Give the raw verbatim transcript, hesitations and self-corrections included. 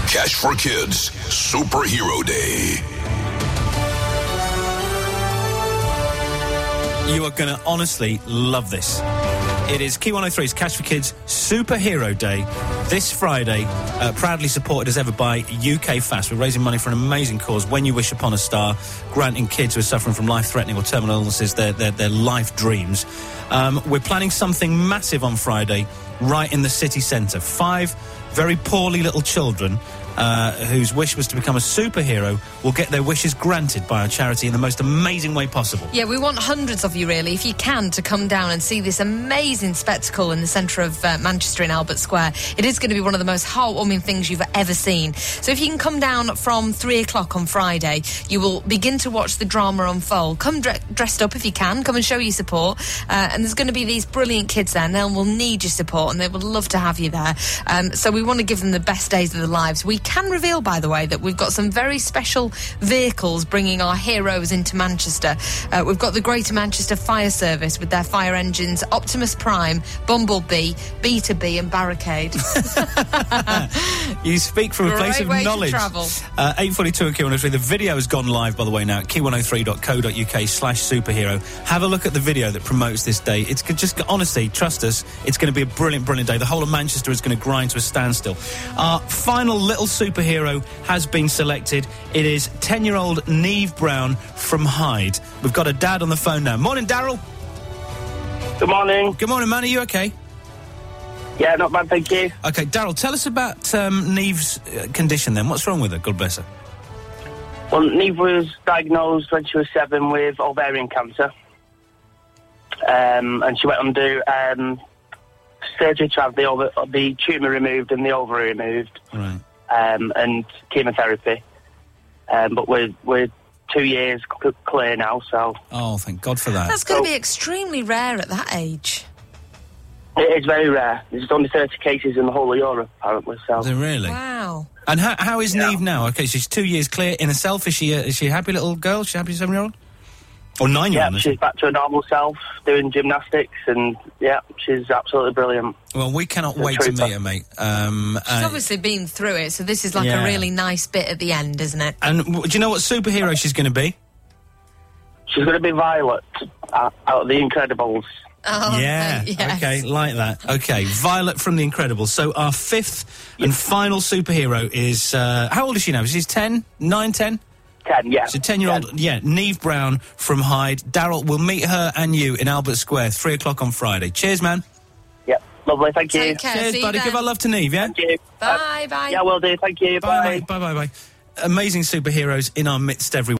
Cash for Kids Superhero Day. You are going to honestly love this. It is Key one oh three's Cash for Kids Superhero Day this Friday, uh, proudly supported as ever by U K Fast. We're raising money for an amazing cause, When You Wish Upon a Star, granting kids who are suffering from life-threatening or terminal illnesses their, their, their life dreams. Um, we're planning something massive on Friday right in the city centre. Five very poorly little children Uh, whose wish was to become a superhero will get their wishes granted by our charity in the most amazing way possible. Yeah, we want hundreds of you, really, if you can, to come down and see this amazing spectacle in the centre of uh, Manchester in Albert Square. It is going to be one of the most heartwarming things you've ever seen. So if you can come down from three o'clock on Friday, you will begin to watch the drama unfold. Come dre- dressed up if you can, come and show your support. Uh, and there's going to be these brilliant kids there, and they will need your support, and they would love to have you there. Um, so we want to give them the best days of their lives. We can reveal, by the way, that we've got some very special vehicles bringing our heroes into Manchester. Uh, we've got the Greater Manchester Fire Service with their fire engines, Optimus Prime, Bumblebee, B two B and Barricade. You speak from a Great place of way knowledge. to travel. Uh, eight forty-two at Key one oh three. The video has gone live, by the way, now at key one oh three dot co dot uk slash superhero. Have a look at the video that promotes this day. It's just, honestly, trust us, it's going to be a brilliant, brilliant day. The whole of Manchester is going to grind to a standstill. Our final little superhero has been selected. It is ten-year-old Neve Brown from Hyde. We've got a dad on the phone now. Morning, Daryl. Good morning. Good morning, man. Are you okay? Yeah, not bad, thank you. Okay, Daryl, tell us about um, Neve's uh, condition then. What's wrong with her? God bless her. Well, Neve was diagnosed when she was seven with ovarian cancer. Um, and she went under um, surgery to have the, over- the tumour removed and the ovary removed. Right. Um, and chemotherapy. Um, but we're, we're two years c- clear now, so... Oh, thank God for that. That's going to be extremely rare at that age. It is very rare. There's only thirty cases in the whole of Europe, apparently, so... Is it really? Wow. And how, how is Yeah. Neve now? Okay, she's two years clear in herself. Is she a, is she a happy little girl? Is she a happy seven-year-old? Or Yeah, nine-year-old? she's back to her normal self, doing gymnastics, and, yeah, she's absolutely brilliant. Well, we cannot The wait to trooper. meet her, mate. Um, She's uh, obviously been through it, so this is like Yeah. a really nice bit at the end, isn't it? and w- do you know what superhero she's going to be? She's going to be Violet uh, out of The Incredibles. Oh, yeah, yes. okay, like that. Okay, Violet from The Incredibles. So our fifth and final superhero is... Uh, how old is she now? She's ten? nine, ten? Ten, yeah. She's a ten-year-old, yeah, Neve Brown from Hyde. Daryl, we'll meet her and you in Albert Square, three o'clock on Friday. Cheers, man. Yep, lovely, thank you. Take care. Cheers, See you buddy. then. Give our love to Neve, yeah? Thank you. Bye, bye. Yeah, will do, thank you. Bye, Bye. mate. Bye, bye, bye. Amazing superheroes in our midst every